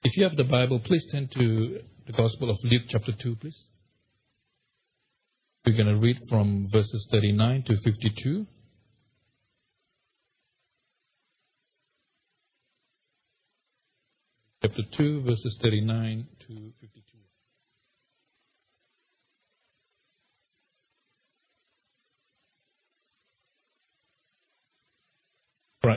If you have the Bible, please turn to the Gospel of Luke chapter 2, please. We're going to read from verses 39 to 52. Chapter 2, verses 39 to 52. Right.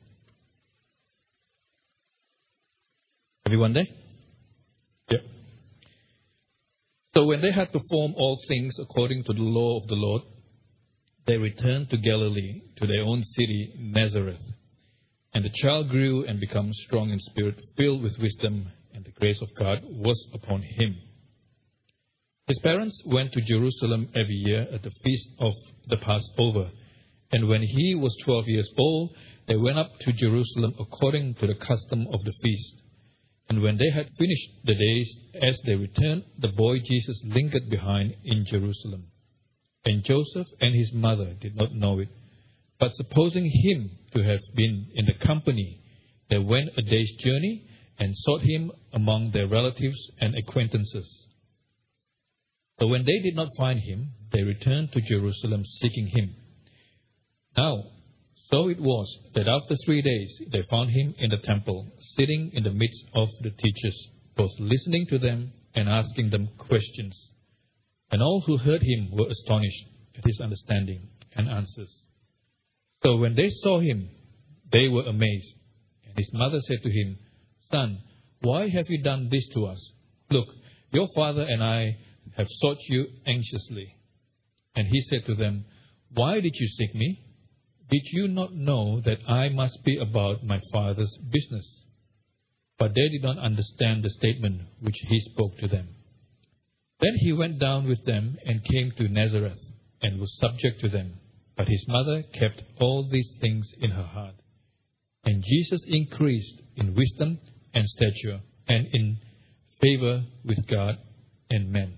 Everyone there? Yep. So when they had performed all things according to the law of the Lord, they returned to Galilee, to their own city, Nazareth. And the child grew and became strong in spirit, filled with wisdom, and the grace of God was upon him. His parents went to Jerusalem every year at the feast of the Passover. And when he was 12 years old, they went up to Jerusalem according to the custom of the feast. And when they had finished the days, as they returned, the boy Jesus lingered behind in Jerusalem. And Joseph and his mother did not know it. But supposing him to have been in the company, they went a day's journey and sought him among their relatives and acquaintances. So when they did not find him, they returned to Jerusalem seeking him. Now, so it was that after 3 days they found him in the temple, sitting in the midst of the teachers, both listening to them and asking them questions. And all who heard him were astonished at his understanding and answers. So when they saw him, they were amazed. And his mother said to him, "Son, why have you done this to us? Look, your father and I have sought you anxiously." And he said to them, "Why did you seek me? Did you not know that I must be about my father's business?" But they did not understand the statement which he spoke to them. Then he went down with them and came to Nazareth and was subject to them. But his mother kept all these things in her heart. And Jesus increased in wisdom and stature and in favor with God and men.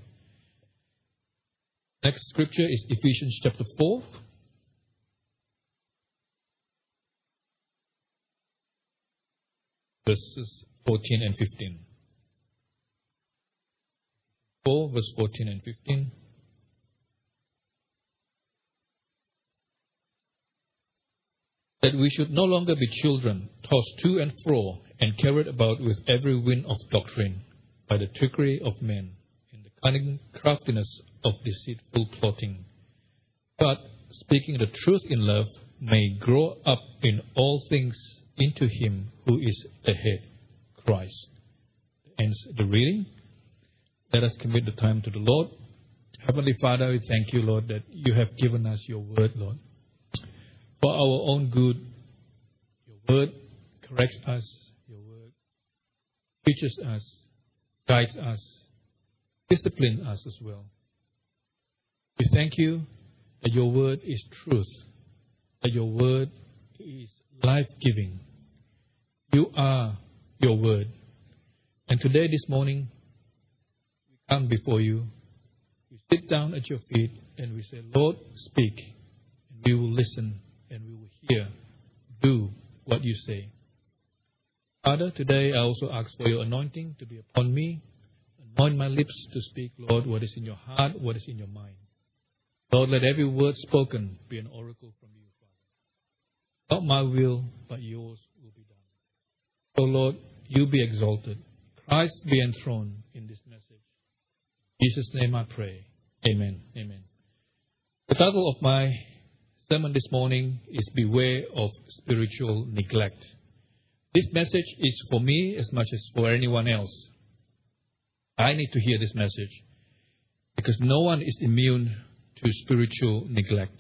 Next scripture is Ephesians chapter 4. Verses 14 and 15. 4 verse 14 and 15. That we should no longer be children, tossed to and fro, and carried about with every wind of doctrine, by the trickery of men, in the cunning craftiness of deceitful plotting. But, speaking the truth in love, may grow up in all things into him who is the head, Christ. Ends the reading. Let us commit the time to the Lord. Heavenly Father, we thank you, Lord, that you have given us your word, Lord. For our own good, your word corrects us, your word teaches us, guides us, disciplines us as well. We thank you that your word is truth, that your word is life-giving. You are your word. And today, this morning, we come before you, we sit down at your feet, and we say, "Lord, speak," and we will listen. And we will hear, do what you say. Father, today I also ask for your anointing to be upon me. Anoint my lips to speak, Lord, what is in your heart, what is in your mind. Lord, let every word spoken be an oracle from you, Father. Not my will, but yours will be done. So, Lord, you be exalted. Christ be enthroned in this message. In Jesus' name I pray. Amen. Amen. The title of my sermon this morning is Beware of Spiritual Neglect. This message is for me as much as for anyone else. I need to hear this message because no one is immune to spiritual neglect.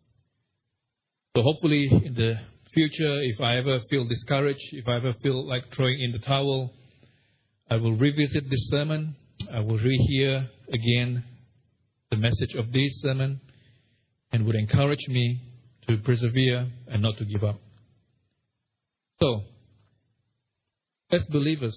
So hopefully in the future, if I ever feel discouraged, if I ever feel like throwing in the towel, I will revisit this sermon. I will rehear again the message of this sermon, and would encourage me to persevere and not to give up. So, as believers,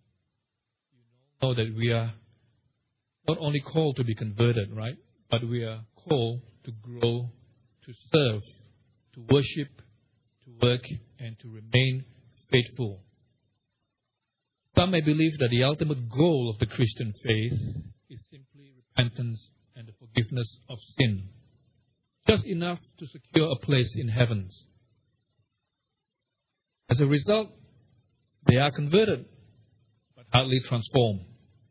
you know that we are not only called to be converted, right? But we are called to grow, to serve, to worship, to work, and to remain faithful. Some may believe that the ultimate goal of the Christian faith is simply repentance and the forgiveness of sin, just enough to secure a place in heavens. As a result, they are converted, but hardly transformed.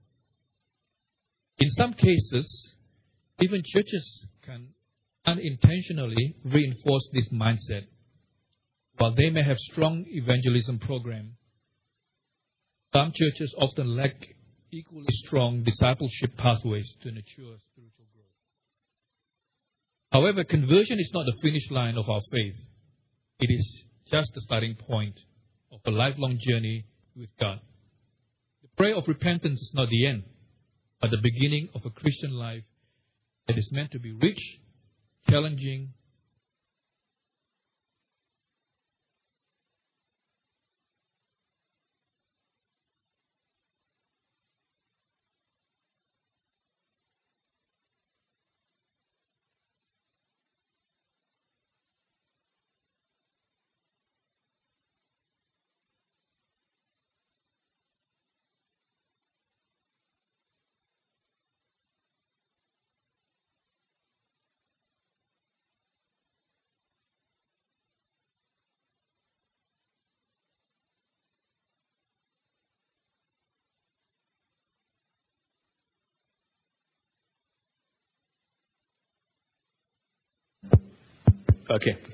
In some cases, even churches can unintentionally reinforce this mindset. While they may have strong evangelism programs, some churches often lack equally strong discipleship pathways to nurture spiritual growth. However, conversion is not the finish line of our faith. It is just the starting point of a lifelong journey with God. The prayer of repentance is not the end, but the beginning of a Christian life that is meant to be rich, challenging, Okay.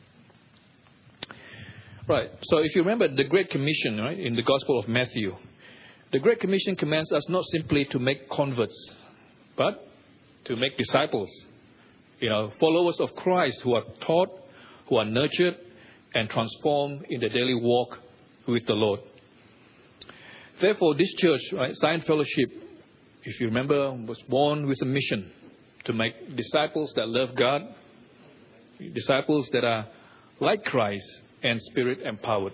Right. So if you remember the Great Commission, right, in the Gospel of Matthew, the Great Commission commands us not simply to make converts, but to make disciples. Followers of Christ who are taught, who are nurtured, and transformed in the daily walk with the Lord. Therefore, this church, right, Zion Fellowship, if you remember, was born with a mission to make disciples that love God, disciples that are like Christ and Spirit empowered.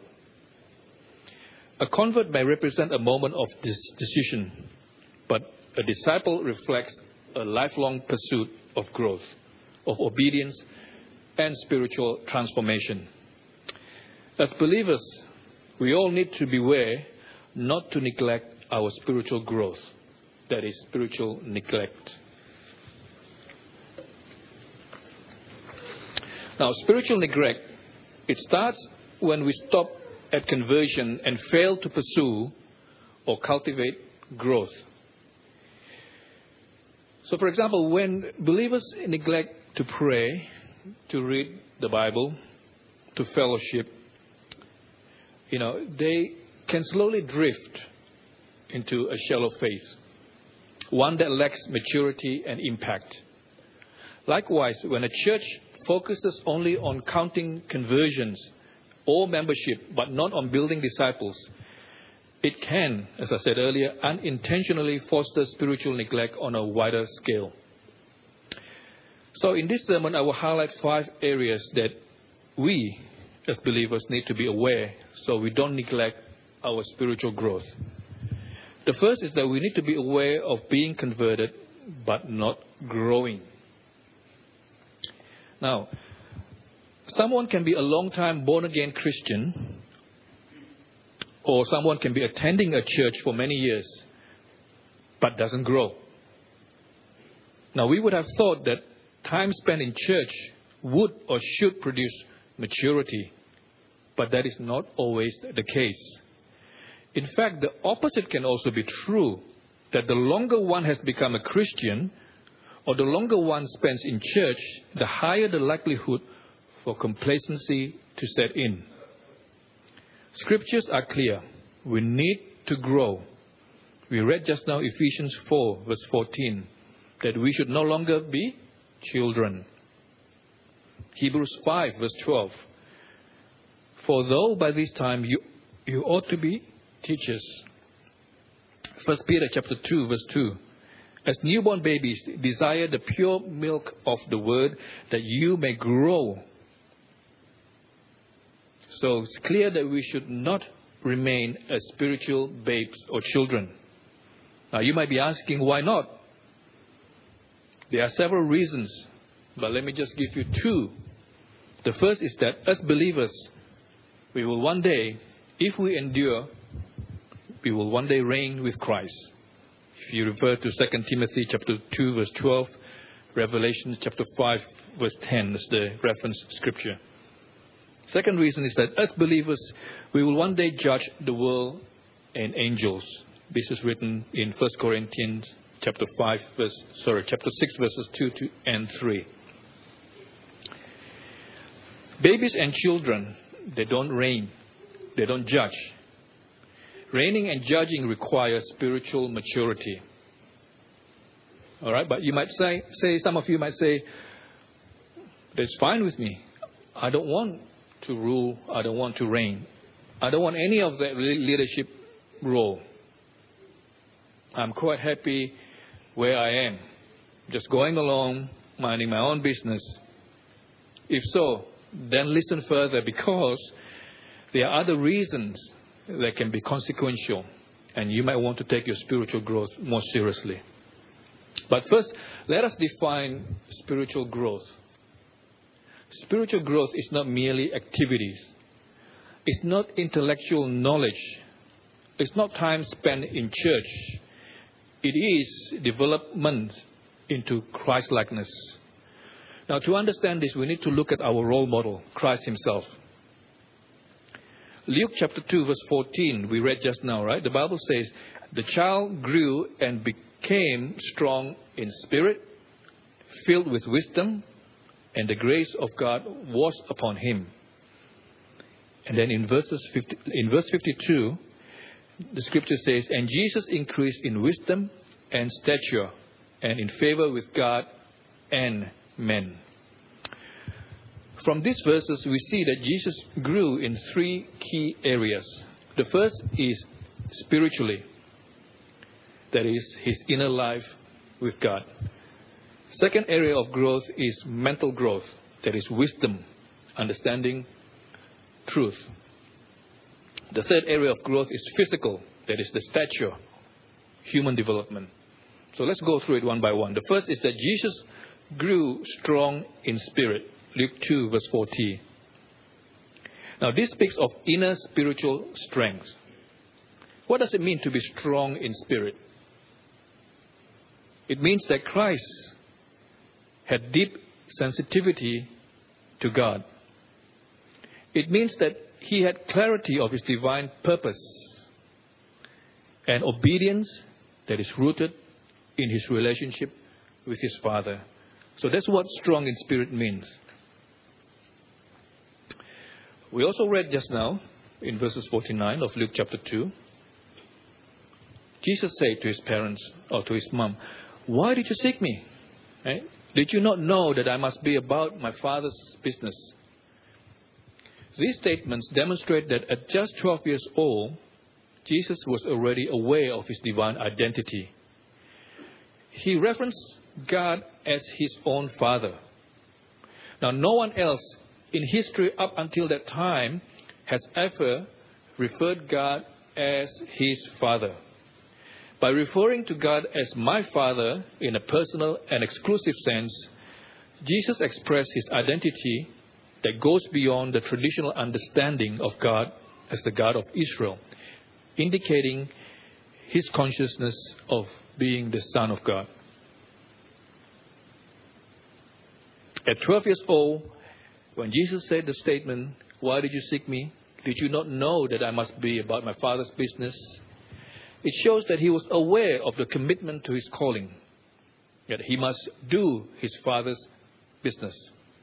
A convert may represent a moment of decision, but a disciple reflects a lifelong pursuit of growth, of obedience, and spiritual transformation. As believers, we all need to beware not to neglect our spiritual growth, that is, spiritual neglect. Now, spiritual neglect, it starts when we stop at conversion and fail to pursue or cultivate growth. So, for example, when believers neglect to pray, to read the Bible, to fellowship, they can slowly drift into a shallow faith, one that lacks maturity and impact. Likewise, when a church focuses only on counting conversions or membership, but not on building disciples, it can, as I said earlier, unintentionally foster spiritual neglect on a wider scale. So in this sermon, I will highlight 5 areas that we, as believers, need to be aware so we don't neglect our spiritual growth. The first is that we need to be aware of being converted, but not growing. Now, someone can be a long-time born-again Christian, or someone can be attending a church for many years, but doesn't grow. Now, we would have thought that time spent in church would or should produce maturity, but that is not always the case. In fact, the opposite can also be true, that the longer one has become a Christian, or the longer one spends in church, the higher the likelihood for complacency to set in. Scriptures are clear. We need to grow. We read just now Ephesians 4, verse 14, that we should no longer be children. Hebrews 5, verse 12. For though by this time you ought to be teachers. 1 Peter chapter 2, verse 2. As newborn babies, desire the pure milk of the word that you may grow. So it's clear that we should not remain as spiritual babes or children. Now you might be asking, why not? There are several reasons, but let me just give you 2. The first is that as believers, we will one day, if we endure we will one day reign with Christ. If you refer to 2 Timothy chapter 2, verse 12, Revelation chapter 5, verse 10 is the reference scripture. Second reason is that as believers, we will one day judge the world and angels. This is written in 1 Corinthians chapter 6, verses 2 and 3. Babies and children, they don't reign. They don't judge. Reigning and judging requires spiritual maturity. All right, but you might say, some of you might say, that's fine with me. I don't want to rule. I don't want to reign. I don't want any of that leadership role. I'm quite happy where I am, just going along, minding my own business. If so, then listen further, because there are other reasons that can be consequential, and you might want to take your spiritual growth more seriously. But first, let us define spiritual growth. Spiritual growth is not merely activities. It's not intellectual knowledge. It's not time spent in church. It is development into Christ-likeness. Now, to understand this, we need to look at our role model, Christ himself. Luke chapter 2, verse 14, we read just now, right? The Bible says, the child grew and became strong in spirit, filled with wisdom, and the grace of God was upon him. And then in verse 52, the scripture says, and Jesus increased in wisdom and stature and in favor with God and men. From these verses, we see that Jesus grew in three key areas. The first is spiritually. That is, his inner life with God. Second area of growth is mental growth. That is wisdom, understanding, truth. The third area of growth is physical. That is the stature, human development. So let's go through it one by one. The first is that Jesus grew strong in spirit. Luke 2, verse 40. Now, this speaks of inner spiritual strength. What does it mean to be strong in spirit? It means that Christ had deep sensitivity to God. It means that he had clarity of his divine purpose and obedience that is rooted in his relationship with his Father. So that's what strong in spirit means. We also read just now in verses 49 of Luke chapter 2. Jesus said to his parents or to his mom, why did you seek me? Right? Did you not know that I must be about my Father's business? These statements demonstrate that at just 12 years old, Jesus was already aware of his divine identity. He referenced God as his own Father. Now, no one else in history up until that time has ever referred God as his Father. By referring to God as my Father in a personal and exclusive sense, Jesus expressed his identity that goes beyond the traditional understanding of God as the God of Israel, indicating his consciousness of being the Son of God. At 12 years old, when Jesus said the statement, why did you seek me? Did you not know that I must be about my Father's business? It shows that he was aware of the commitment to his calling, that he must do his Father's business.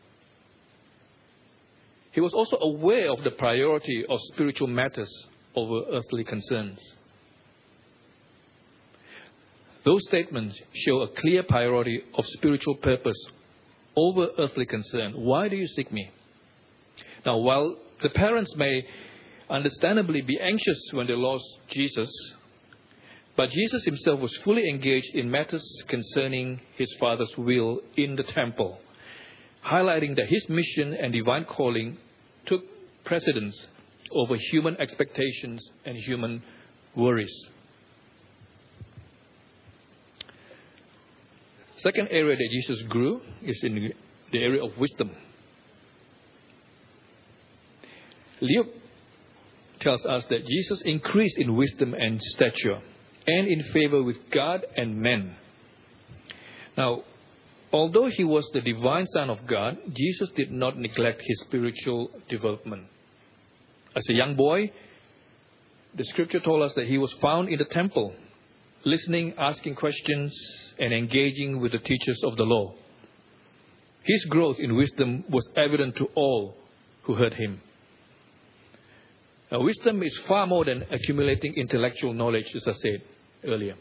He was also aware of the priority of spiritual matters over earthly concerns. Those statements show a clear priority of spiritual purpose over earthly concern. Why do you seek me? Now, while the parents may understandably be anxious when they lost Jesus, but Jesus himself was fully engaged in matters concerning his Father's will in the temple, highlighting that his mission and divine calling took precedence over human expectations and human worries. Second area that Jesus grew is in the area of wisdom. Luke tells us that Jesus increased in wisdom and stature and in favor with God and men. Now, although he was the divine Son of God, Jesus did not neglect his spiritual development. As a young boy, the scripture told us that he was found in the temple, listening, asking questions, and engaging with the teachers of the law. His growth in wisdom was evident to all who heard him. Now, wisdom is far more than accumulating intellectual knowledge, as I said earlier.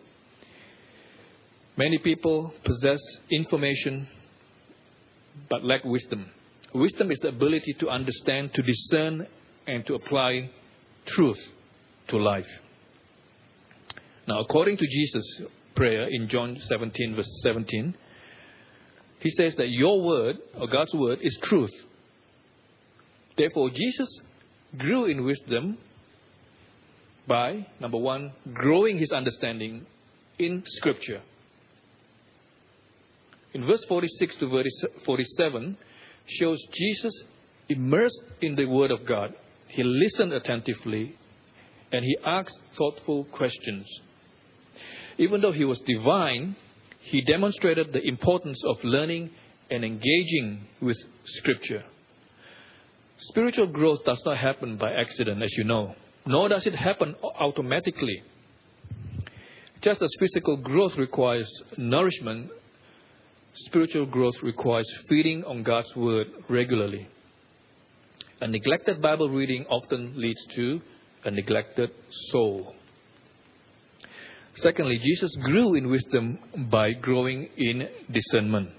Many people possess information but lack wisdom. Wisdom is the ability to understand, to discern, and to apply truth to life. Now, according to Jesus' prayer in John 17, verse 17, he says that your word, or God's word, is truth. Therefore, Jesus grew in wisdom by, number one, growing his understanding in Scripture. In verse 46 to verse 47 shows Jesus immersed in the Word of God. He listened attentively and he asked thoughtful questions. Even though he was divine, he demonstrated the importance of learning and engaging with Scripture. Spiritual growth does not happen by accident, as you know, nor does it happen automatically. Just as physical growth requires nourishment, spiritual growth requires feeding on God's Word regularly. A neglected Bible reading often leads to a neglected soul. Secondly, Jesus grew in wisdom by growing in discernment.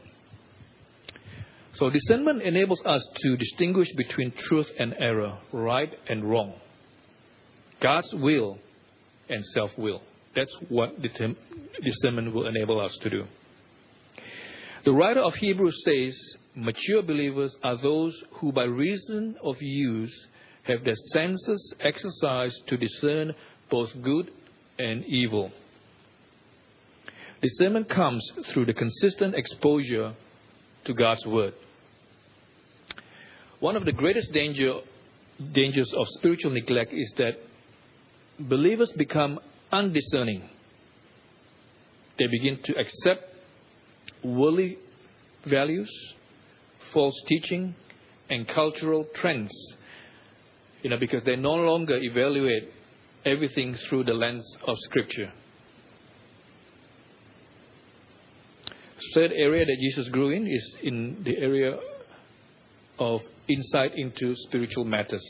So discernment enables us to distinguish between truth and error, right and wrong, God's will and self-will. That's what discernment will enable us to do. The writer of Hebrews says, mature believers are those who by reason of use have their senses exercised to discern both good and evil. Discernment comes through the consistent exposure to God's Word. One of the greatest dangers of spiritual neglect is that believers become undiscerning. They begin to accept worldly values, false teaching, and cultural trends, because they no longer evaluate everything through the lens of Scripture. Third area that Jesus grew in is in the area of insight into spiritual matters.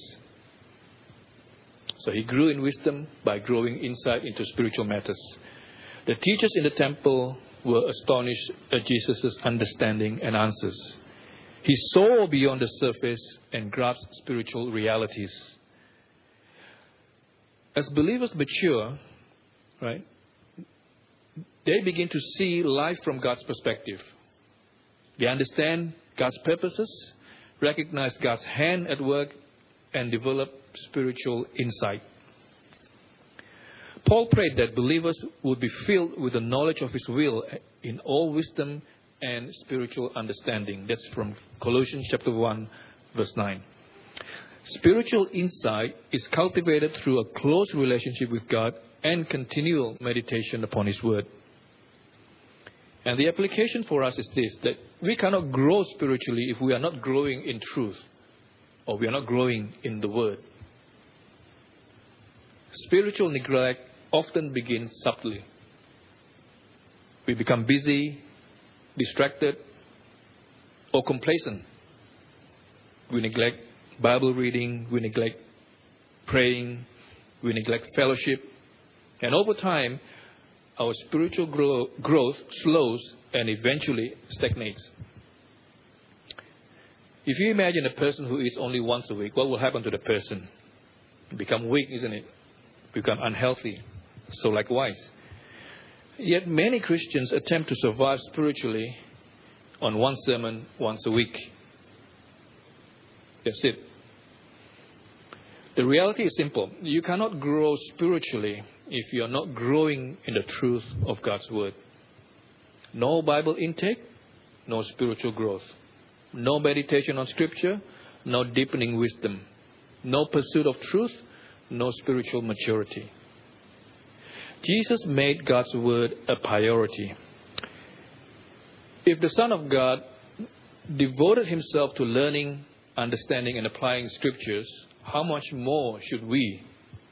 So he grew in wisdom by growing insight into spiritual matters. The teachers in the temple were astonished at Jesus' understanding and answers. He saw beyond the surface and grasped spiritual realities. As believers mature, right, they begin to see life from God's perspective. They understand God's purposes, recognize God's hand at work, and develop spiritual insight. Paul prayed that believers would be filled with the knowledge of His will in all wisdom and spiritual understanding. That's from Colossians chapter 1, verse 9. Spiritual insight is cultivated through a close relationship with God and continual meditation upon His Word. And the application for us is this, that we cannot grow spiritually if we are not growing in truth or we are not growing in the Word. Spiritual neglect often begins subtly. We become busy, distracted, or complacent. We neglect Bible reading, we neglect praying, we neglect fellowship. And over time, our spiritual growth slows and eventually stagnates. If you imagine a person who eats only once a week, what will happen to the person? Become weak, isn't it? Become unhealthy. So likewise. Yet many Christians attempt to survive spiritually on one sermon once a week. That's it. The reality is simple. You cannot grow spiritually if you are not growing in the truth of God's Word. No Bible intake, no spiritual growth. No meditation on Scripture, no deepening wisdom. No pursuit of truth, no spiritual maturity. Jesus made God's word a priority. If the Son of God devoted himself to learning, understanding, and applying scriptures, how much more should we?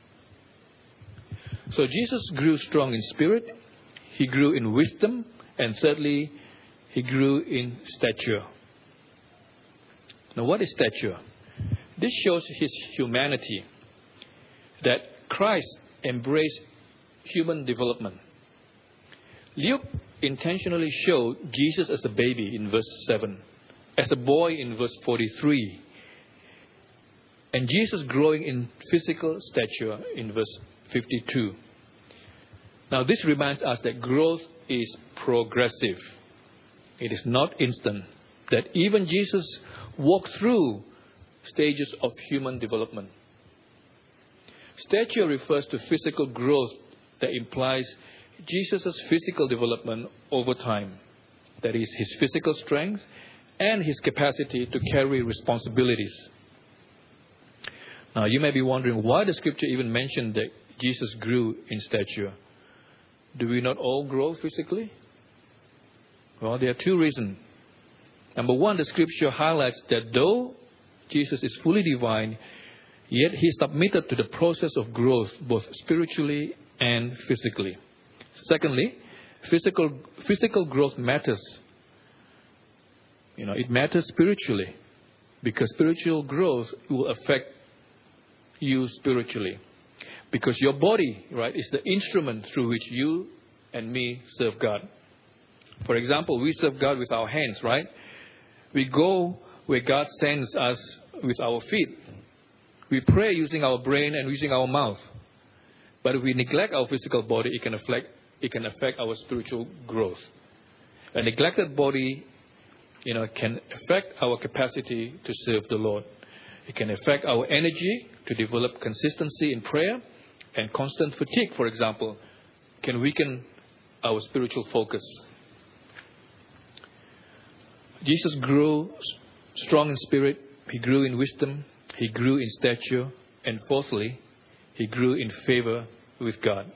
So Jesus grew strong in spirit, he grew in wisdom, and thirdly, he grew in stature. Now, what is stature? This shows his humanity, that Christ embraced human development. Luke intentionally showed Jesus as a baby in verse 7, as a boy in verse 43, and Jesus growing in physical stature in verse 52. Now, this reminds us that growth is progressive. It is not instant. That even Jesus walked through stages of human development. Stature refers to physical growth that implies Jesus' physical development over time. That is, his physical strength and his capacity to carry responsibilities. Now, you may be wondering why the scripture even mentioned that Jesus grew in stature. Do we not all grow physically? Well, there are two reasons. Number one, the scripture highlights that though Jesus is fully divine, yet he submitted to the process of growth, both spiritually and physically. Secondly, physical growth matters. It matters spiritually, because spiritual growth will affect you spiritually. Because your body, right, is the instrument through which you and me serve God. For example, we serve God with our hands, right? We go where God sends us with our feet. We pray using our brain and using our mouth. But if we neglect our physical body, it can affect our spiritual growth. A neglected body, can affect our capacity to serve the Lord. It can affect our energy to develop consistency in prayer, and constant fatigue, for example, can weaken our spiritual focus. Jesus grew strong in spirit, he grew in wisdom, he grew in stature, and fourthly, he grew in favor with God.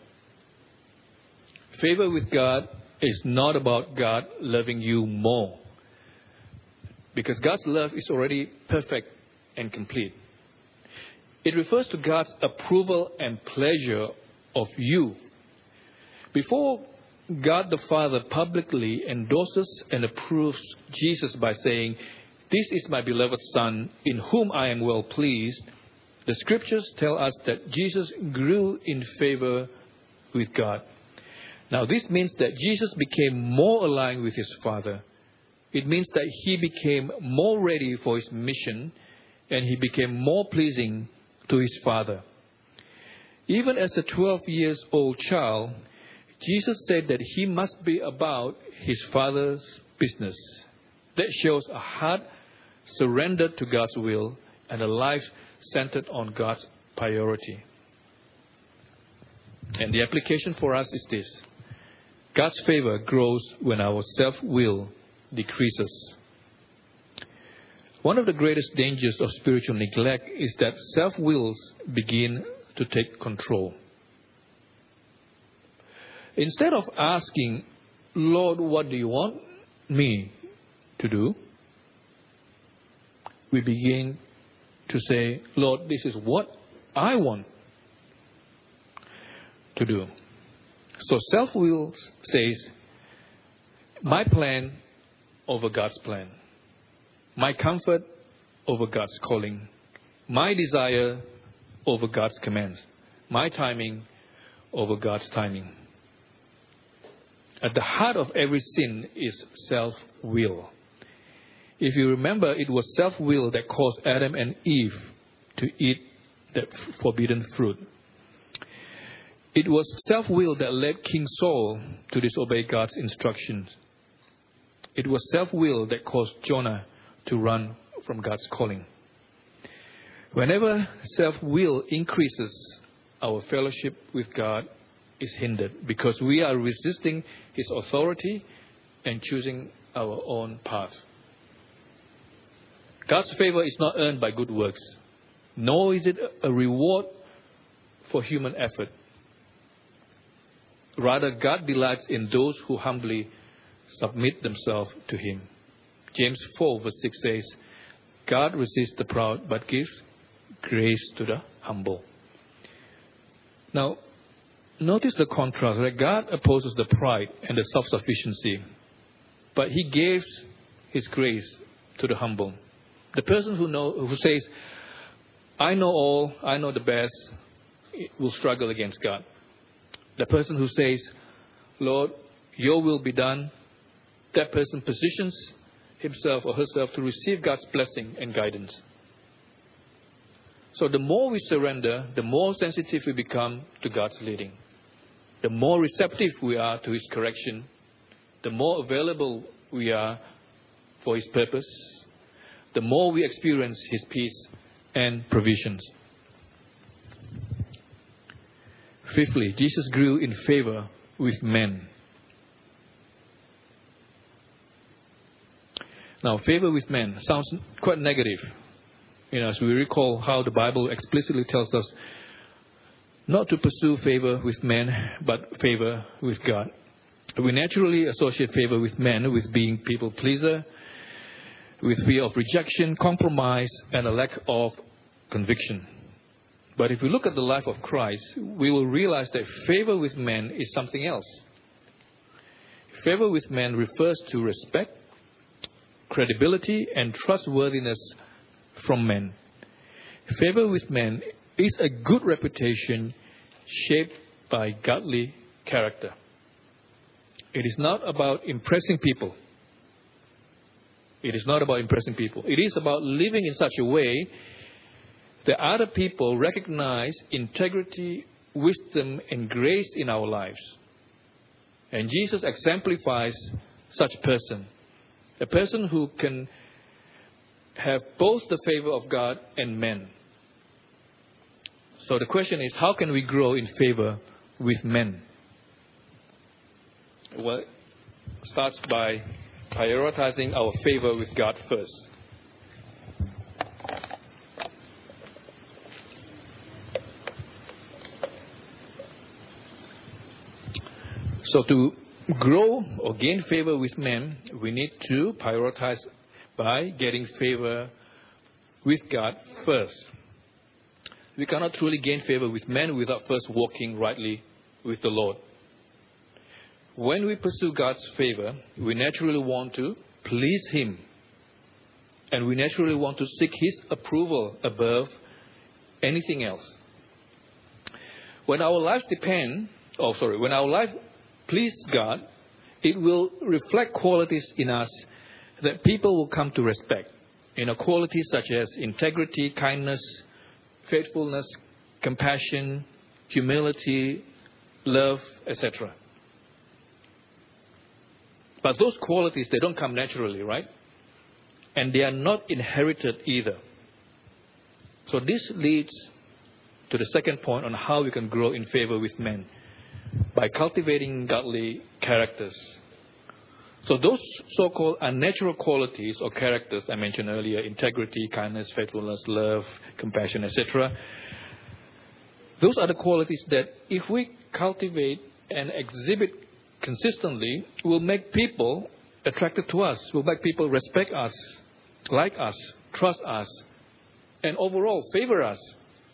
Favor with God is not about God loving you more, because God's love is already perfect and complete. It refers to God's approval and pleasure of you. Before God the Father publicly endorses and approves Jesus by saying, "This is my beloved Son, in whom I am well pleased," the scriptures tell us that Jesus grew in favor with God. Now, this means that Jesus became more aligned with his Father. It means that he became more ready for his mission, and he became more pleasing to his Father. Even as a 12-year-old child, Jesus said that he must be about his Father's business. That shows a heart surrendered to God's will and a life centered on God's priority. And the application for us is this: God's favor grows when our self-will decreases. One of the greatest dangers of spiritual neglect is that self-wills begin to take control. Instead of asking, "Lord, what do you want me to do?" we begin to say, "Lord, this is what I want to do." So self-will says, my plan over God's plan. My comfort over God's calling. My desire over God's commands. My timing over God's timing. At the heart of every sin is self-will. If you remember, it was self-will that caused Adam and Eve to eat that forbidden fruit. It was self-will that led King Saul to disobey God's instructions. It was self-will that caused Jonah to run from God's calling. Whenever self-will increases, our fellowship with God is hindered because we are resisting his authority and choosing our own path. God's favor is not earned by good works, nor is it a reward for human effort. Rather, God delights in those who humbly submit themselves to Him. James 4 verse 6 says, God resists the proud but gives grace to the humble. Now, notice the contrast, that God opposes the pride and the self-sufficiency, but He gives His grace to the humble. The person who says, I know all, I know the best, will struggle against God. The person who says, Lord, your will be done, that person positions himself or herself to receive God's blessing and guidance. So the more we surrender, the more sensitive we become to God's leading. The more receptive we are to His correction, the more available we are for His purpose, the more we experience His peace and provisions. Fifthly, Jesus grew in favor with men. Now, favor with men sounds quite negative. As we recall how the Bible explicitly tells us not to pursue favor with men, but favor with God. We naturally associate favor with men with being people pleaser, with fear of rejection, compromise, and a lack of conviction. But if we look at the life of Christ, we will realize that favor with men is something else. Favor with men refers to respect, credibility, and trustworthiness from men. Favor with men is a good reputation shaped by godly character. It is not about impressing people. It is not about impressing people. It is about living in such a way that other people recognize integrity, wisdom, and grace in our lives. And Jesus exemplifies such person. A person who can have both the favor of God and men. So the question is, how can we grow in favor with men? Well, it starts by prioritizing our favor with God first. So to grow or gain favor with men, we need to prioritize by getting favor with God first. We cannot truly gain favor with men without first walking rightly with the Lord. When we pursue God's favor, we naturally want to please Him. And we naturally want to seek His approval above anything else. When our life pleases God, it will reflect qualities in us that people will come to respect. Qualities such as integrity, kindness, faithfulness, compassion, humility, love, etc. But those qualities, they don't come naturally, right? And they are not inherited either. So this leads to the second point on how we can grow in favor with men. By cultivating godly characters. So those so-called unnatural qualities or characters I mentioned earlier, integrity, kindness, faithfulness, love, compassion, etc. Those are the qualities that if we cultivate and exhibit consistently, will make people attracted to us, will make people respect us, like us, trust us, and overall favor us.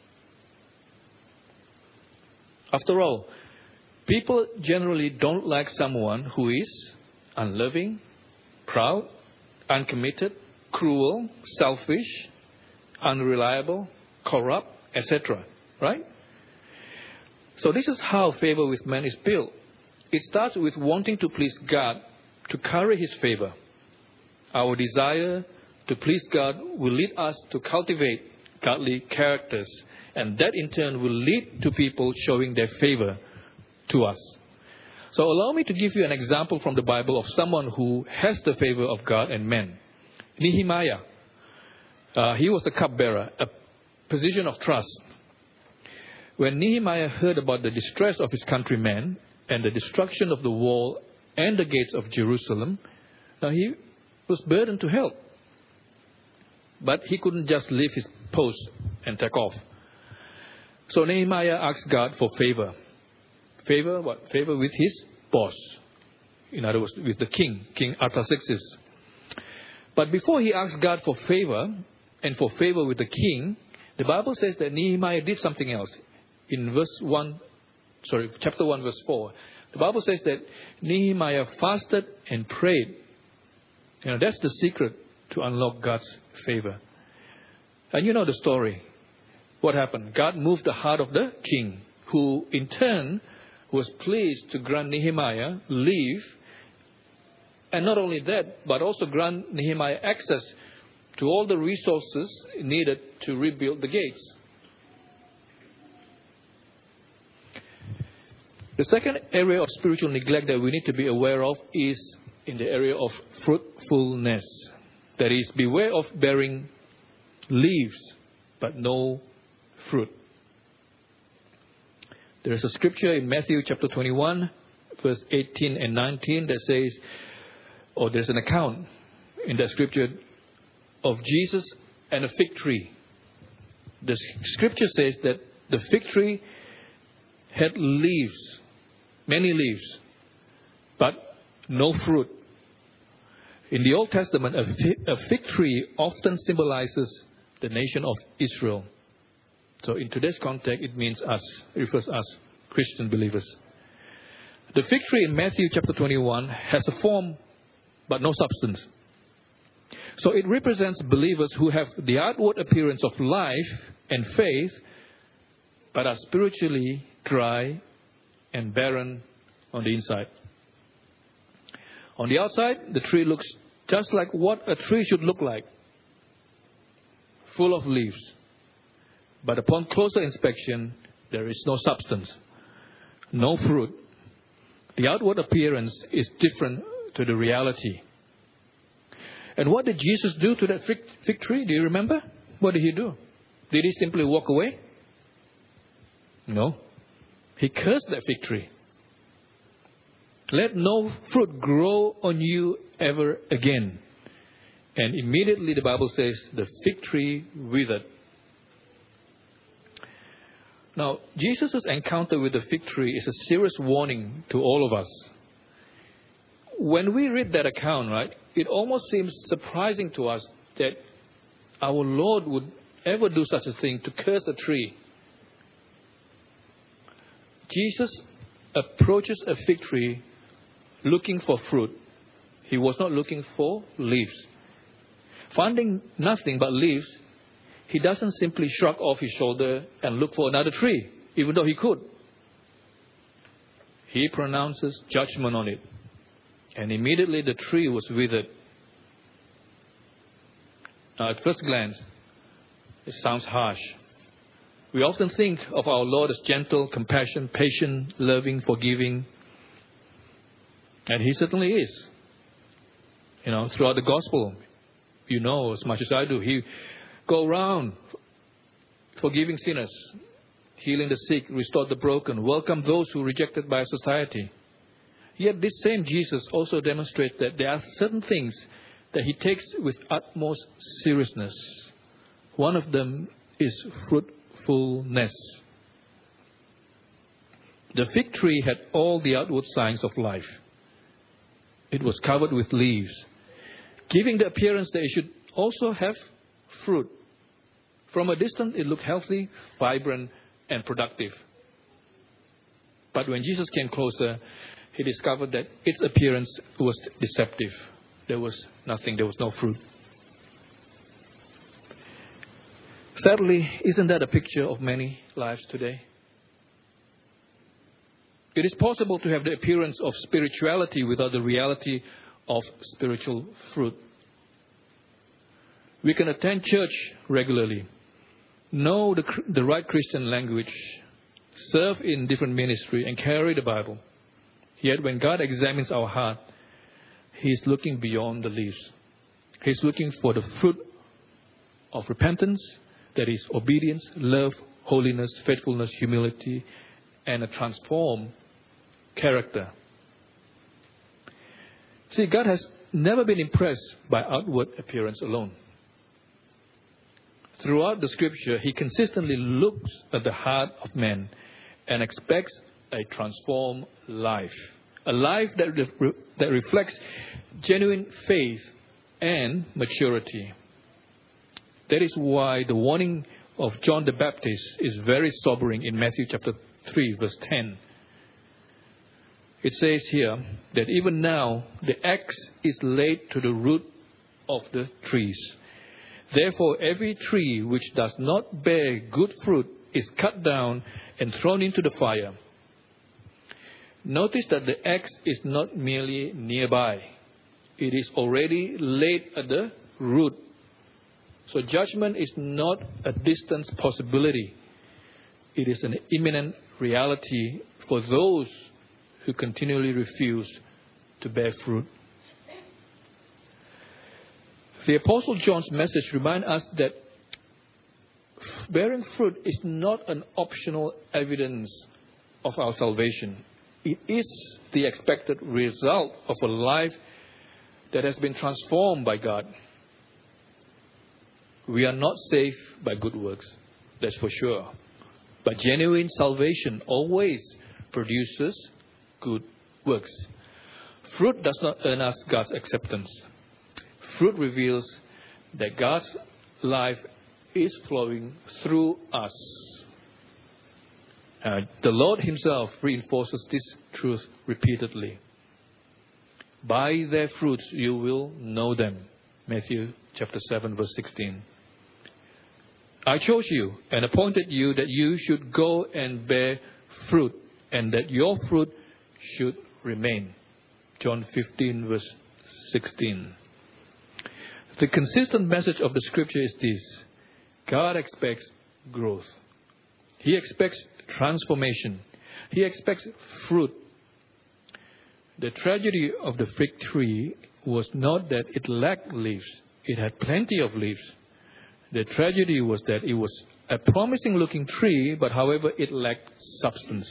After all, people generally don't like someone who is unloving, proud, uncommitted, cruel, selfish, unreliable, corrupt, etc. Right? So this is how favor with men is built. It starts with wanting to please God, to carry His favor. Our desire to please God will lead us to cultivate godly characters, and that in turn will lead to people showing their favor to us. So allow me to give you an example from the Bible of someone who has the favor of God and men. Nehemiah. He was a cupbearer, a position of trust. When Nehemiah heard about the distress of his countrymen and the destruction of the wall and the gates of Jerusalem, now he was burdened to help. But he couldn't just leave his post and take off. So Nehemiah asked God for favor. Favor, what? Favor with his boss. In other words, with the king, King Artaxerxes. But before he asked God for favor, and for favor with the king, the Bible says that Nehemiah did something else. In chapter 1, verse 4. The Bible says that Nehemiah fasted and prayed. That's the secret to unlock God's favor. And you know the story. What happened? God moved the heart of the king, who in turn was pleased to grant Nehemiah leave. And not only that, but also grant Nehemiah access to all the resources needed to rebuild the gates. The second area of spiritual neglect that we need to be aware of is in the area of fruitfulness. That is, beware of bearing leaves, but no fruit. There is a scripture in Matthew chapter 21, verse 18 and 19 that says, or there's an account in that scripture of Jesus and a fig tree. The scripture says that the fig tree had leaves, many leaves, but no fruit. In the Old Testament, a fig tree often symbolizes the nation of Israel. So in today's context, it means us, it refers us, Christian believers. The fig tree in Matthew chapter 21 has a form but no substance. So it represents believers who have the outward appearance of life and faith, but are spiritually dry and barren on the inside. On the outside, the tree looks just like what a tree should look like, full of leaves. But upon closer inspection, there is no substance, no fruit. The outward appearance is different to the reality. And what did Jesus do to that fig tree? Do you remember? What did he do? Did he simply walk away? No. He cursed that fig tree. Let no fruit grow on you ever again. And immediately the Bible says the fig tree withered. Now, Jesus' encounter with the fig tree is a serious warning to all of us. When we read that account, right, it almost seems surprising to us that our Lord would ever do such a thing, to curse a tree. Jesus approaches a fig tree looking for fruit. He was not looking for leaves. Finding nothing but leaves, he doesn't simply shrug off his shoulder and look for another tree, even though he could. He pronounces judgment on it. And immediately the tree was withered. Now, at first glance, it sounds harsh. We often think of our Lord as gentle, compassionate, patient, loving, forgiving. And He certainly is. Throughout the gospel, as much as I do, He go around forgiving sinners, healing the sick, restored the broken, welcome those who are rejected by society. Yet this same Jesus also demonstrates that there are certain things that He takes with utmost seriousness. One of them is fruitfulness. The fig tree had all the outward signs of life. It was covered with leaves, giving the appearance that it should also have fruit. From a distance, it looked healthy, vibrant, and productive. But when Jesus came closer, He discovered that its appearance was deceptive. There was nothing, there was no fruit. Sadly, isn't that a picture of many lives today? It is possible to have the appearance of spirituality without the reality of spiritual fruit. We can attend church regularly, know the right Christian language, serve in different ministry, and carry the Bible. Yet when God examines our heart, He is looking beyond the leaves. He is looking for the fruit of repentance, that is obedience, love, holiness, faithfulness, humility, and a transformed character. See, God has never been impressed by outward appearance alone. throughout the scripture, he consistently looks at the heart of man and expects a transformed life. A life that reflects genuine faith and maturity. That is why the warning of John the Baptist is very sobering in Matthew chapter 3, verse 10. It says here that even now the axe is laid to the root of the trees. Therefore, every tree which does not bear good fruit is cut down and thrown into the fire. Notice that the axe is not merely nearby. It is already laid at the root. So judgment is not a distant possibility. It is an imminent reality for those who continually refuse to bear fruit. The Apostle John's message reminds us that bearing fruit is not an optional evidence of our salvation. It is the expected result of a life that has been transformed by God. We are not saved by good works, that's for sure. But genuine salvation always produces good works. Fruit does not earn us God's acceptance. Fruit reveals that God's life is flowing through us. The Lord himself reinforces this truth repeatedly. By their fruits you will know them. Matthew chapter 7 verse 16. I chose you and appointed you that you should go and bear fruit, and that your fruit should remain. John 15 verse 16. The consistent message of the scripture is this: God expects growth. He expects transformation. He expects fruit. The tragedy of the fig tree was not that it lacked leaves. It had plenty of leaves. The tragedy was that it was a promising looking tree, but however it lacked substance.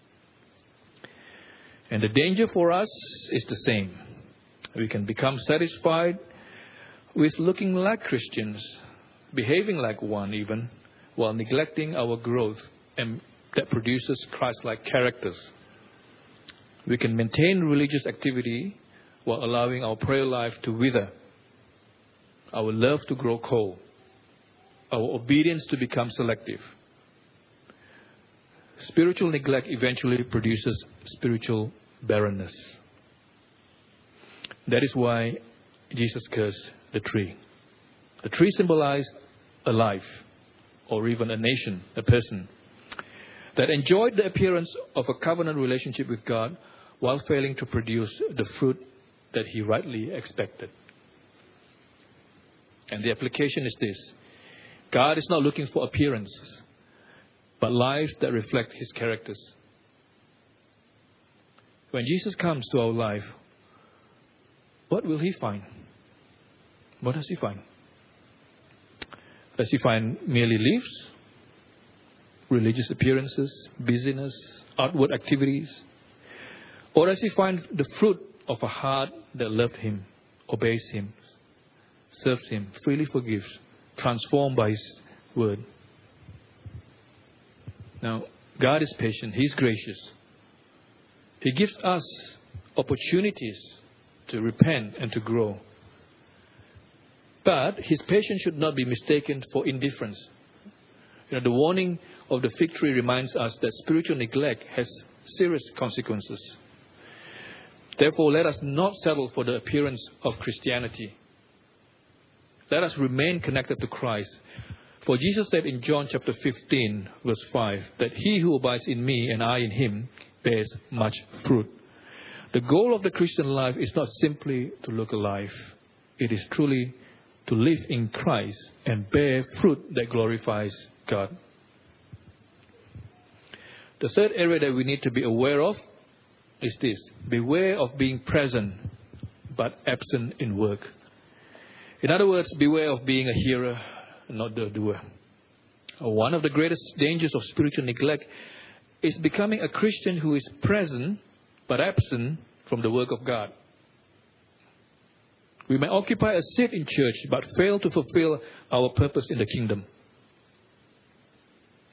And the danger for us is the same. We can become satisfied with looking like Christians, behaving like one even, while neglecting our growth and that produces Christ-like characters. We can maintain religious activity while allowing our prayer life to wither, our love to grow cold, our obedience to become selective. Spiritual neglect eventually produces spiritual barrenness. That is why Jesus cursed the tree. The tree symbolized a life, or even a nation, a person, that enjoyed the appearance of a covenant relationship with God while failing to produce the fruit that he rightly expected. And the application is this: God is not looking for appearances, but lives that reflect his characters. When Jesus comes to our life, what will he find? What does he find? Does he find merely leaves, religious appearances, busyness, outward activities? Or does he find the fruit of a heart that loved him, obeys him, serves him, freely forgives, transformed by his word? Now, God is patient. He's gracious. He gives us opportunities to repent and to grow. But his patience should not be mistaken for indifference. The warning of the fig tree reminds us that spiritual neglect has serious consequences. Therefore, let us not settle for the appearance of Christianity. Let us remain connected to Christ. For Jesus said in John chapter 15, verse 5, that he who abides in me and I in him bears much fruit. The goal of the Christian life is not simply to look alive. It is truly to live in Christ and bear fruit that glorifies God. The third area that we need to be aware of is this: beware of being present but absent in work. In other words, beware of being a hearer and not the doer. One of the greatest dangers of spiritual neglect is becoming a Christian who is present but absent from the work of God. We may occupy a seat in church but fail to fulfill our purpose in the kingdom.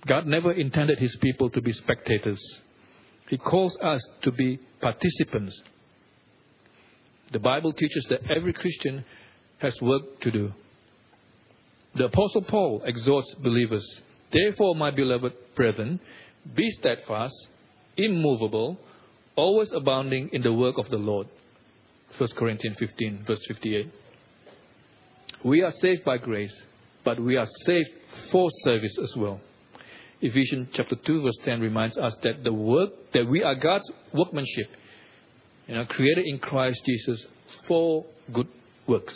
God never intended His people to be spectators. He calls us to be participants. The Bible teaches that every Christian has work to do. The Apostle Paul exhorts believers, "Therefore, my beloved brethren, be steadfast, immovable, always abounding in the work of the Lord." 1 Corinthians 15, verse 58. We are saved by grace, but we are saved for service as well. Ephesians chapter 2, verse 10 reminds us that we are God's workmanship, created in Christ Jesus for good works.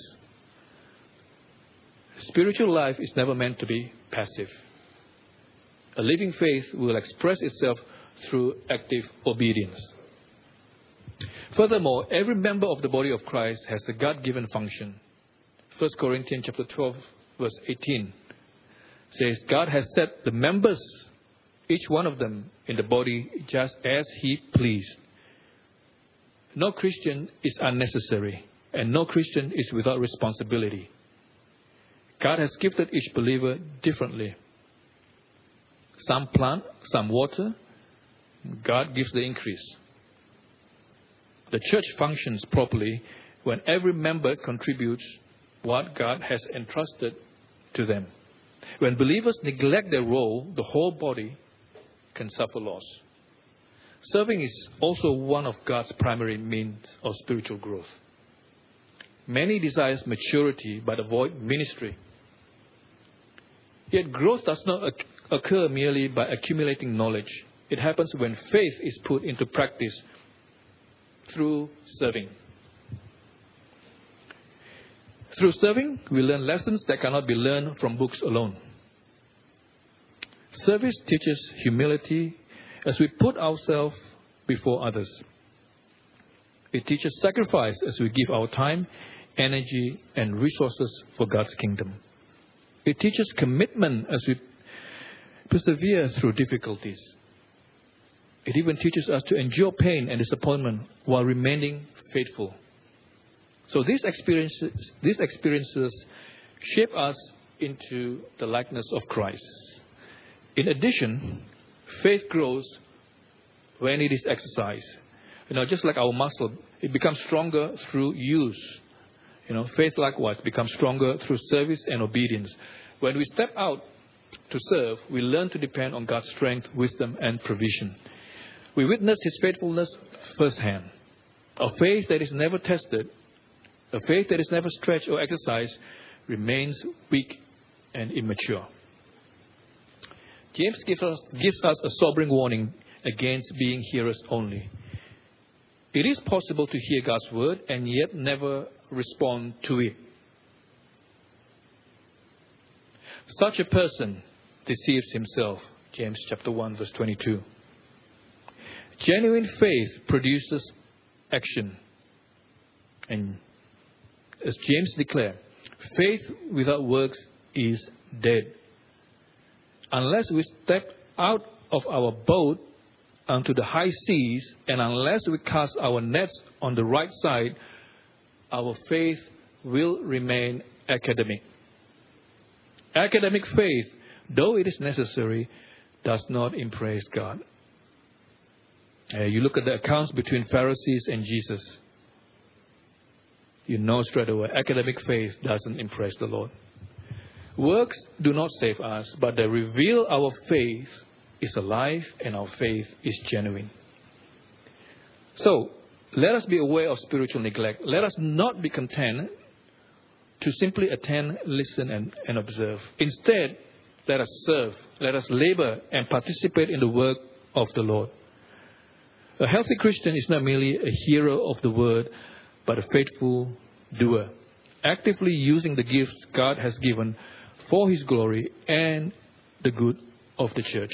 Spiritual life is never meant to be passive. A living faith will express itself through active obedience. Furthermore, every member of the body of Christ has a God-given function. 1 Corinthians chapter 12, verse 18 says, God has set the members, each one of them, in the body just as He pleased. No Christian is unnecessary, and no Christian is without responsibility. God has gifted each believer differently. Some plant, some water. God gives the increase. The church functions properly when every member contributes what God has entrusted to them. When believers neglect their role, the whole body can suffer loss. Serving is also one of God's primary means of spiritual growth. Many desire maturity but avoid ministry. Yet growth does not occur merely by accumulating knowledge. It happens when faith is put into practice through serving. Through serving, we learn lessons that cannot be learned from books alone. Service teaches humility as we put ourselves before others. It teaches sacrifice as we give our time, energy, and resources for God's kingdom. It teaches commitment as we persevere through difficulties. It even teaches us to endure pain and disappointment while remaining faithful. So these experiences shape us into the likeness of Christ. In addition, faith grows when it is exercised. Just like our muscle, it becomes stronger through use. Faith likewise becomes stronger through service and obedience. When we step out to serve, we learn to depend on God's strength, wisdom, and provision. We witness His faithfulness firsthand. A faith that is never tested, a faith that is never stretched or exercised, remains weak and immature. James gives us a sobering warning against being hearers only. It is possible to hear God's word and yet never respond to it. Such a person deceives himself. James chapter 1, verse 22. Genuine faith produces action. And as James declared, faith without works is dead. Unless we step out of our boat onto the high seas, and unless we cast our nets on the right side, our faith will remain academic. Academic faith, though it is necessary, does not impress God. You look at the accounts between Pharisees and Jesus. You know straight away, academic faith doesn't impress the Lord. Works do not save us, but they reveal our faith is alive and our faith is genuine. So, let us be aware of spiritual neglect. Let us not be content to simply attend, listen, and observe. Instead, let us serve, let us labor and participate in the work of the Lord. A healthy Christian is not merely a hearer of the word, but a faithful doer, actively using the gifts God has given for His glory and the good of the church.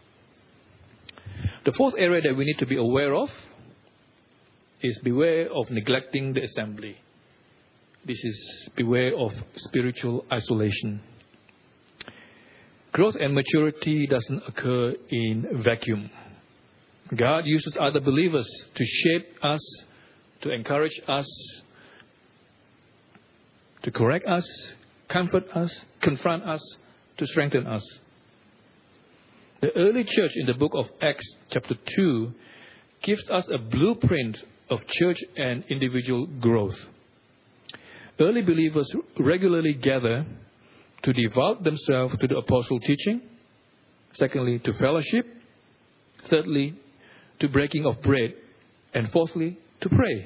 The fourth area that we need to be aware of is beware of neglecting the assembly. This is beware of spiritual isolation. Growth and maturity doesn't occur in vacuum. God uses other believers to shape us, to encourage us, to correct us, comfort us, confront us, to strengthen us. The early church in the book of Acts chapter 2 gives us a blueprint of church and individual growth. Early believers regularly gather to devote themselves to the apostle teaching. Secondly, to fellowship. Thirdly, to breaking of bread. And fourthly, to pray.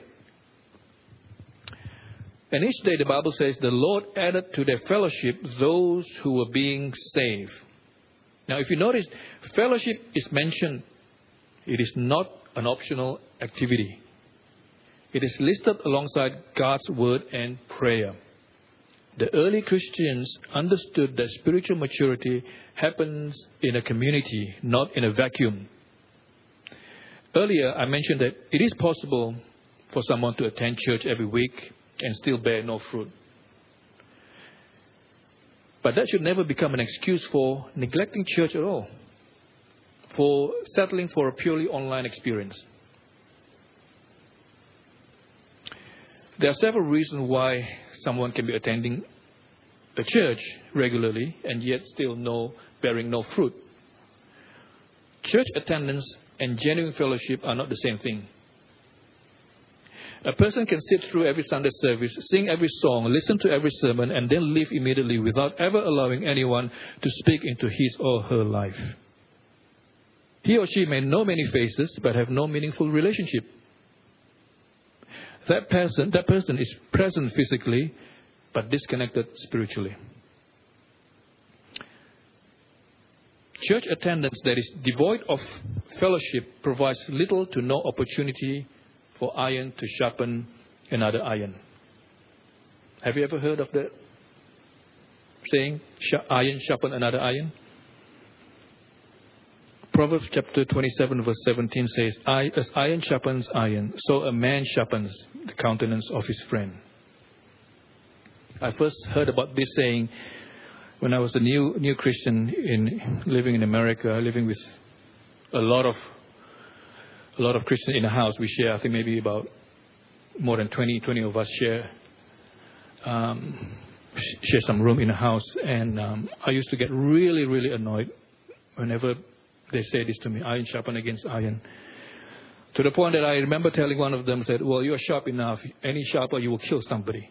And each day the Bible says the Lord added to their fellowship those who were being saved. Now if you notice, fellowship is mentioned. It is not an optional activity. It is listed alongside God's word and prayer. The early Christians understood that spiritual maturity happens in a community, not in a vacuum. Earlier, I mentioned that it is possible for someone to attend church every week and still bear no fruit. But that should never become an excuse for neglecting church at all, for settling for a purely online experience. There are several reasons why someone can be attending the church regularly and yet still bearing no fruit. Church attendance and genuine fellowship are not the same thing. A person can sit through every Sunday service, sing every song, listen to every sermon, and then leave immediately without ever allowing anyone to speak into his or her life. He or she may know many faces, but have no meaningful relationship. That person is present physically, but disconnected spiritually. Church attendance that is devoid of fellowship provides little to no opportunity for iron to sharpen another iron. Have you ever heard of that saying, iron sharpen another iron? Proverbs chapter 27 verse 17 says, as iron sharpens iron, so a man sharpens the countenance of his friend. I first heard about this saying when I was a new Christian living in America, living with a lot of Christians in the house. We share, I think maybe about more than 20 of us share some room in the house. And I used to get really, really annoyed whenever they say this to me, iron sharpen against iron. To the point that I remember telling one of them, said, well, you're sharp enough. Any sharper, you will kill somebody.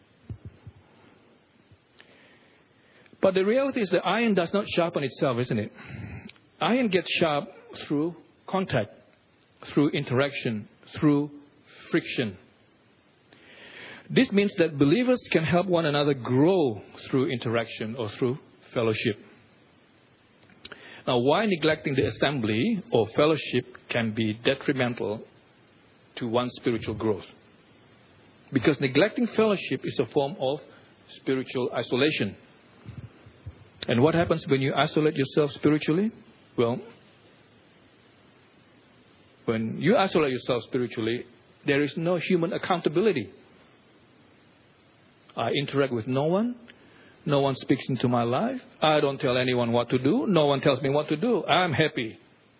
But the reality is that iron does not sharpen itself, isn't it? Iron gets sharp through contact, through interaction, through friction. This means that believers can help one another grow through interaction or through fellowship. Now, why neglecting the assembly or fellowship can be detrimental to one's spiritual growth? Because neglecting fellowship is a form of spiritual isolation. And what happens when you isolate yourself spiritually? Well, when you isolate yourself spiritually, there is no human accountability. I interact with no one. No one speaks into my life. I don't tell anyone what to do. No one tells me what to do. I'm happy.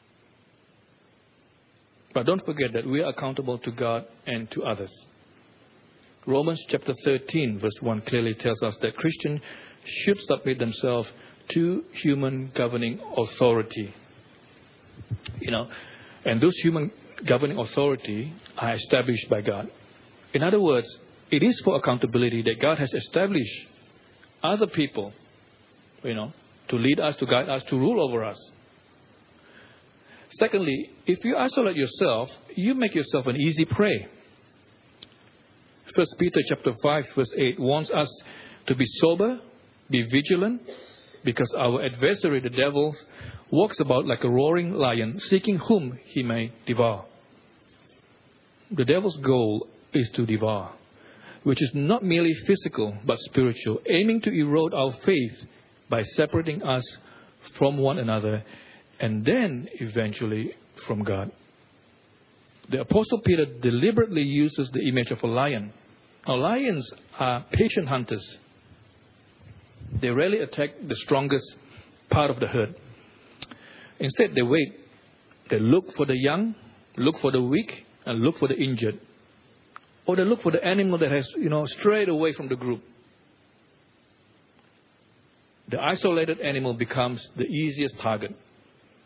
But don't forget that we are accountable to God and to others. Romans chapter 13 verse 1 clearly tells us that Christians should submit themselves to human governing authority. And those human governing authority are established by God. In other words, it is for accountability that God has established other people, to lead us, to guide us, to rule over us. Secondly, if you isolate yourself, you make yourself an easy prey. 1 Peter chapter 5 verse 8 warns us to be sober, be vigilant, because our adversary, the devil, walks about like a roaring lion, seeking whom he may devour. The devil's goal is to devour, which is not merely physical but spiritual, aiming to erode our faith by separating us from one another and then eventually from God. The Apostle Peter deliberately uses the image of a lion. Now, lions are patient hunters. They rarely attack the strongest part of the herd. Instead, they wait. They look for the young, look for the weak, and look for the injured. Or they look for the animal that has, strayed away from the group. The isolated animal becomes the easiest target.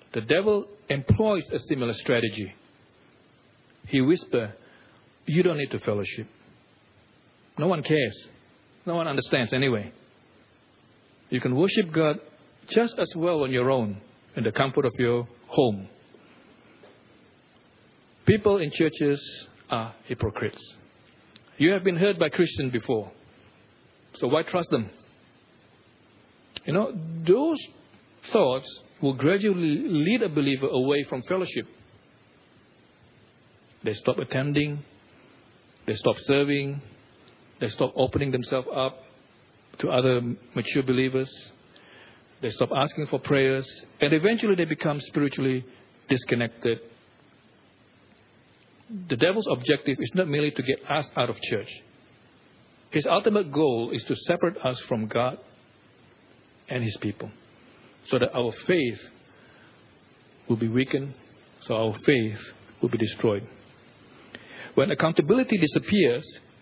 The devil employs a similar strategy. He whispers, you don't need to fellowship. No one cares. No one understands anyway. You can worship God just as well on your own in the comfort of your home. People in churches are hypocrites. You have been hurt by Christians before. So why trust them? Those thoughts will gradually lead a believer away from fellowship. They stop attending. They stop serving. They stop opening themselves up to other mature believers. They stop asking for prayers. And eventually they become spiritually disconnected. The devil's objective is not merely to get us out of church. His ultimate goal is to separate us from God and His people, so that our faith will be weakened, so our faith will be destroyed. When accountability disappears,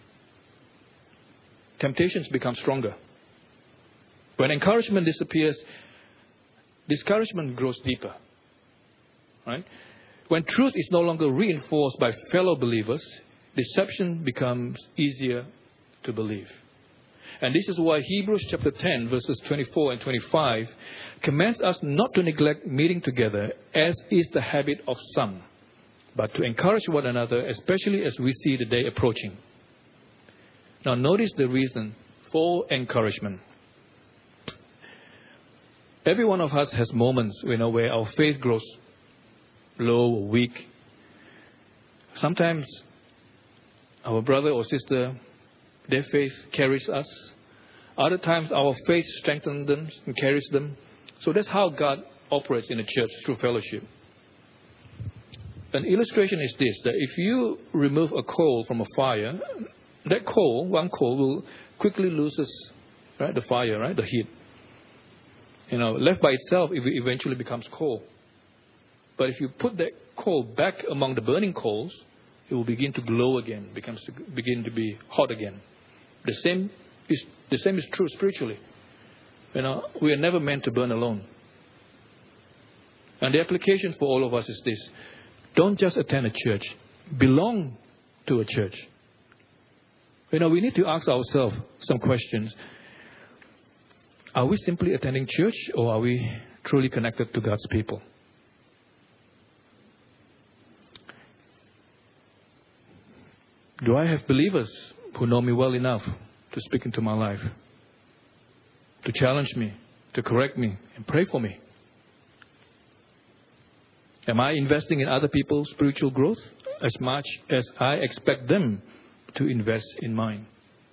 temptations become stronger. When encouragement disappears, discouragement grows deeper. Right? When truth is no longer reinforced by fellow believers, deception becomes easier to believe. And this is why Hebrews chapter 10, verses 24 and 25 commands us not to neglect meeting together, as is the habit of some, but to encourage one another, especially as we see the day approaching. Now notice the reason for encouragement. Every one of us has moments, where our faith grows low or weak. Sometimes our brother or sister, their faith carries us. Other times our faith strengthens them and carries them. So that's how God operates in the church, through fellowship. An illustration is this, that if you remove a coal from a fire, that coal, one coal, will quickly loses the fire, the heat. Left by itself, it eventually becomes coal. But if you put that coal back among the burning coals, it will begin to glow again, begin to be hot again. The same is true spiritually. We are never meant to burn alone. And the application for all of us is this: don't just attend a church, belong to a church. We need to ask ourselves some questions. Are we simply attending church, or are we truly connected to God's people? Do I have believers who know me well enough to speak into my life, to challenge me, to correct me, and pray for me? Am I investing in other people's spiritual growth as much as I expect them to invest in mine?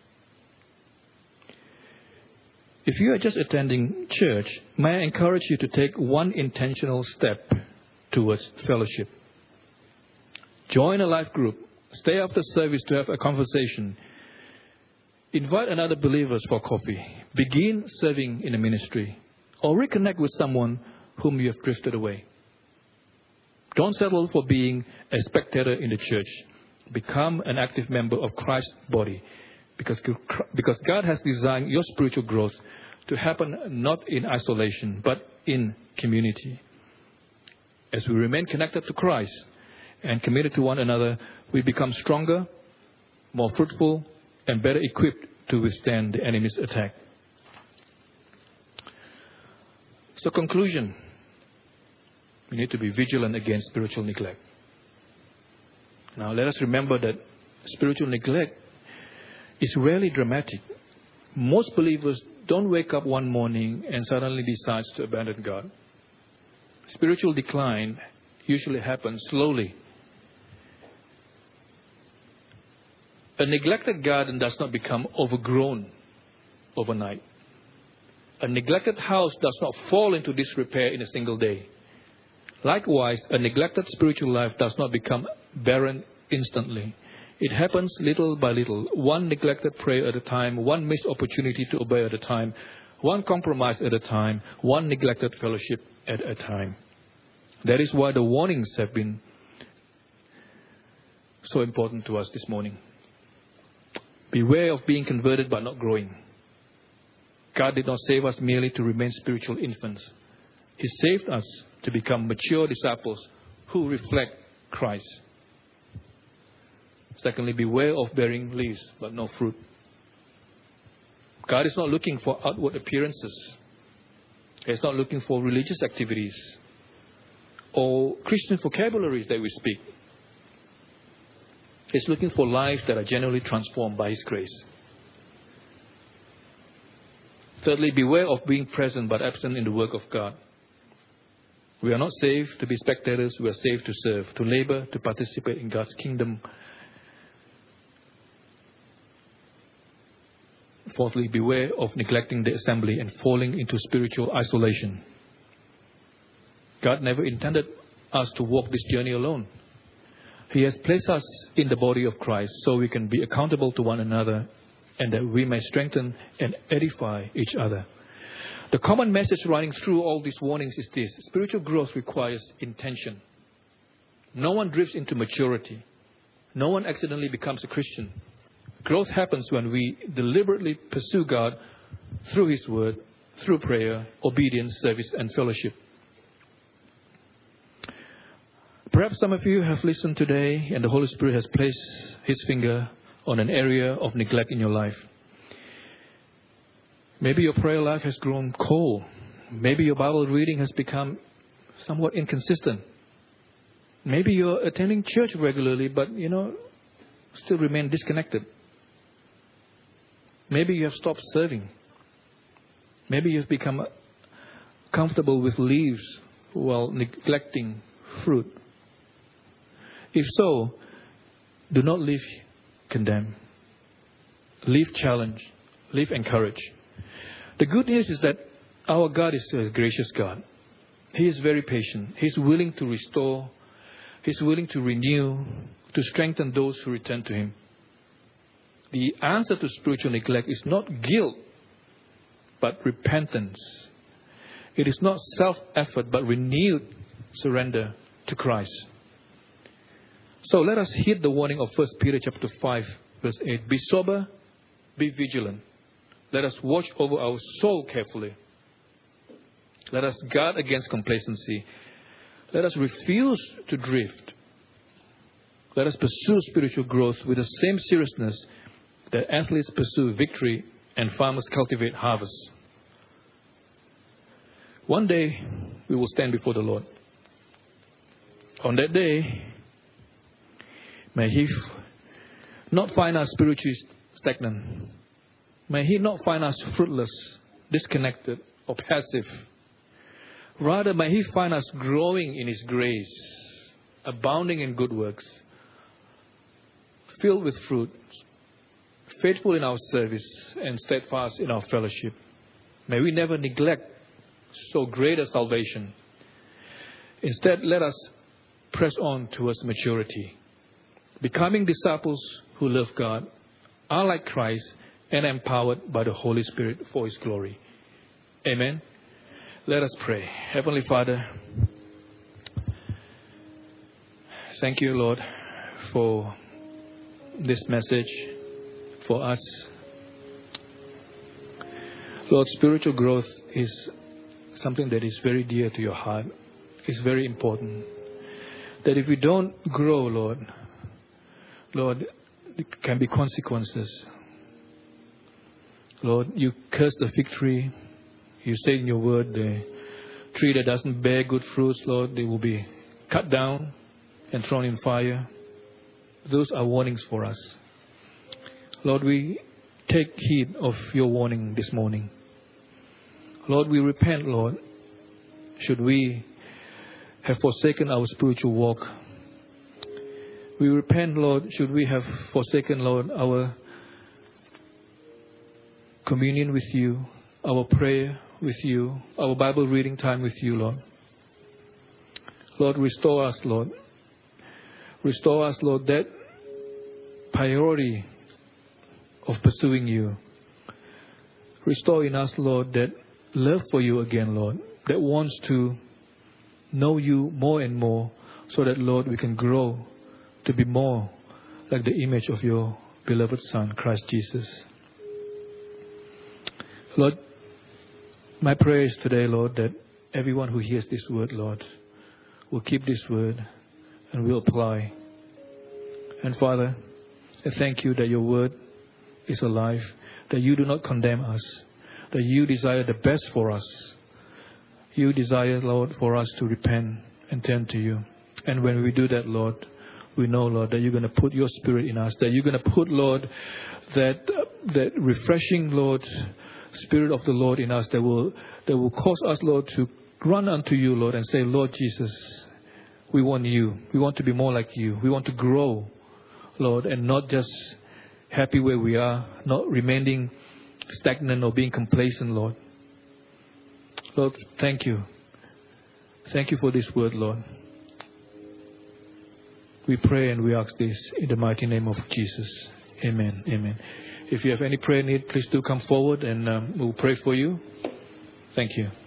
If you are just attending church, may I encourage you to take one intentional step towards fellowship. Join a life group. Stay after service to have a conversation. Invite another believers for coffee. Begin serving in a ministry. Or reconnect with someone whom you have drifted away. Don't settle for being a spectator in the church. Become an active member of Christ's body. Because God has designed your spiritual growth to happen not in isolation, but in community. As we remain connected to Christ and committed to one another, we become stronger, more fruitful, and better equipped to withstand the enemy's attack. So, conclusion. We need to be vigilant against spiritual neglect. Now, let us remember that spiritual neglect is rarely dramatic. Most believers don't wake up one morning and suddenly decide to abandon God. Spiritual decline usually happens slowly. A neglected garden does not become overgrown overnight. A neglected house does not fall into disrepair in a single day. Likewise, a neglected spiritual life does not become barren instantly. It happens little by little, one neglected prayer at a time, one missed opportunity to obey at a time, one compromise at a time, one neglected fellowship at a time. That is why the warnings have been so important to us this morning. Beware of being converted but not growing. God did not save us merely to remain spiritual infants. He saved us to become mature disciples who reflect Christ. Secondly, beware of bearing leaves but no fruit. God is not looking for outward appearances. He's not looking for religious activities or Christian vocabularies that we speak. He's looking for lives that are genuinely transformed by His grace. Thirdly, beware of being present but absent in the work of God. We are not saved to be spectators. We are saved to serve, to labor, to participate in God's kingdom. Fourthly, beware of neglecting the assembly and falling into spiritual isolation. God never intended us to walk this journey alone. He has placed us in the body of Christ so we can be accountable to one another and that we may strengthen and edify each other. The common message running through all these warnings is this: spiritual growth requires intention. No one drifts into maturity. No one accidentally becomes a Christian. Growth happens when we deliberately pursue God through His Word, through prayer, obedience, service, and fellowship. Perhaps some of you have listened today and the Holy Spirit has placed His finger on an area of neglect in your life. Maybe your prayer life has grown cold. Maybe your Bible reading has become somewhat inconsistent. Maybe you're attending church regularly, but, still remain disconnected. Maybe you have stopped serving. Maybe you've become comfortable with leaves while neglecting fruit. If so, do not leave condemned. Leave challenged. Leave encouraged. The good news is that our God is a gracious God. He is very patient. He's willing to restore. He's willing to renew, to strengthen those who return to Him. The answer to spiritual neglect is not guilt, but repentance. It is not self-effort, but renewed surrender to Christ. So let us heed the warning of 1 Peter chapter 5, verse 8. Be sober, be vigilant. Let us watch over our soul carefully. Let us guard against complacency. Let us refuse to drift. Let us pursue spiritual growth with the same seriousness that athletes pursue victory and farmers cultivate harvest. One day, we will stand before the Lord. On that day, may He not find us spiritually stagnant. May He not find us fruitless, disconnected, or passive. Rather, may He find us growing in His grace, abounding in good works, filled with fruit, faithful in our service, and steadfast in our fellowship. May we never neglect so great a salvation. Instead, let us press on towards maturity, becoming disciples who love God, are like Christ, and empowered by the Holy Spirit for His glory. Amen. Let us pray. Heavenly Father, thank you, Lord, for this message for us. Lord, spiritual growth is something that is very dear to your heart. It's very important. That if we don't grow, Lord, there can be consequences. Lord, you curse the fig tree. You say in your word, the tree that doesn't bear good fruits, Lord, they will be cut down and thrown in fire. Those are warnings for us. Lord, we take heed of your warning this morning. Lord, we repent, Lord, should we have forsaken our spiritual walk. We repent, Lord, should we have forsaken, Lord, our communion with you, our prayer with you, our Bible reading time with you, Lord. Lord, restore us, Lord. Restore us, Lord, that priority of pursuing you. Restore in us, Lord, that love for you again, Lord, that wants to know you more and more so that, Lord, we can grow to be more like the image of your beloved Son, Christ Jesus. Lord, my prayer is today, Lord, that everyone who hears this word, Lord, will keep this word and will apply. And Father, I thank you that your word is alive, that you do not condemn us, that you desire the best for us. You desire, Lord, for us to repent and turn to you. And when we do that, Lord, we know, Lord, that you're going to put your Spirit in us, that you're going to put, Lord, that refreshing, Lord, Spirit of the Lord in us that will cause us, Lord, to run unto you, Lord, and say, Lord Jesus, we want you. We want to be more like you. We want to grow, Lord, and not just happy where we are, not remaining stagnant or being complacent, Lord. Lord, thank you. Thank you for this word, Lord. We pray and we ask this in the mighty name of Jesus. Amen. Amen. If you have any prayer need, please do come forward and we'll pray for you. Thank you.